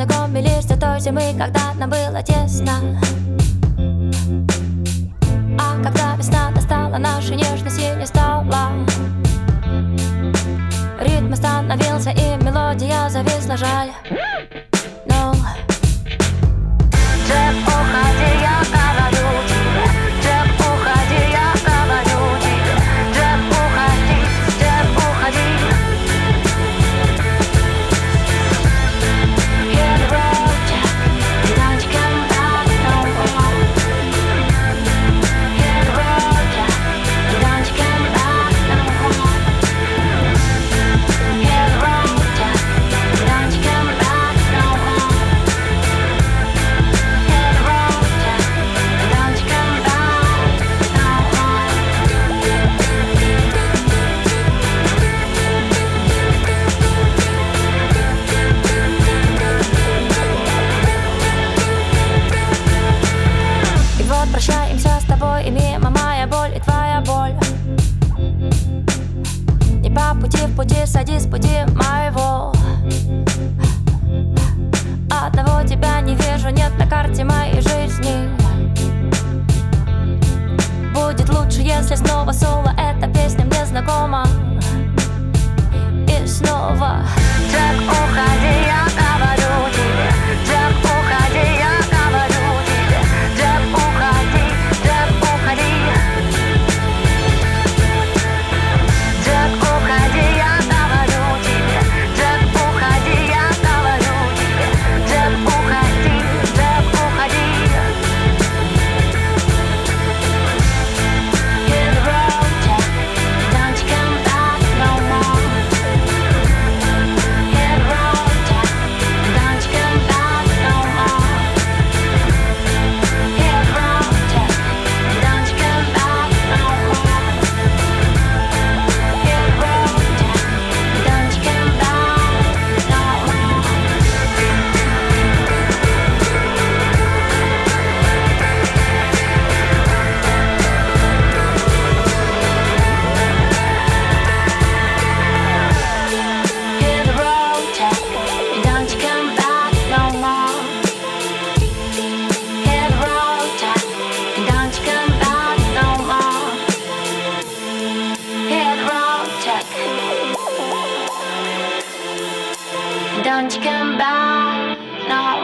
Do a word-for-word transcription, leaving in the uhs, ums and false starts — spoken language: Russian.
познакомились до той зимы, когда нам было тесно. А когда весна настала, наша нежность не стала. Ритм остановился и мелодия зависла, жаль. Но Джек, уходи, я говорю тебе. Джек, уходи, я говорю тебе. Джек, уходи, Джек, уходи. Hit the road, Jack, don't you come back no more. Hit the road, Jack, don't you come back no more. Hit the road, Jack, don't you come back no more. Hit the road, Jack, don't you come back no more. И вот прощаемся с тобой, и мимо моя боль и твоя боль. Не по пути в пути, садись с пути моего. Одного тебя не вижу, нет на карте моей жизни. Будет лучше, если снова соло, эта песня мне знакома. И снова Джек, уходи, я говорю тебе. Джек, уходи, я говорю тебе. Джек, уходи, Джек, уходи. Джек, уходи, я говорю тебе. Джек, уходи, я говорю тебе. Джек, уходи, Джек, уходи. Hit the road, Jack, don't you come back no more. Hit the road, Jack, don't you come back no more. Hit the road, Jack, don't you come back no more. Hit the road, Jack, don't you come back no more. Hit the road, Jack, don't you come back no more. Hit the road, Jack, don't you come back no more. Hit the road, Jack, don't you come back no more.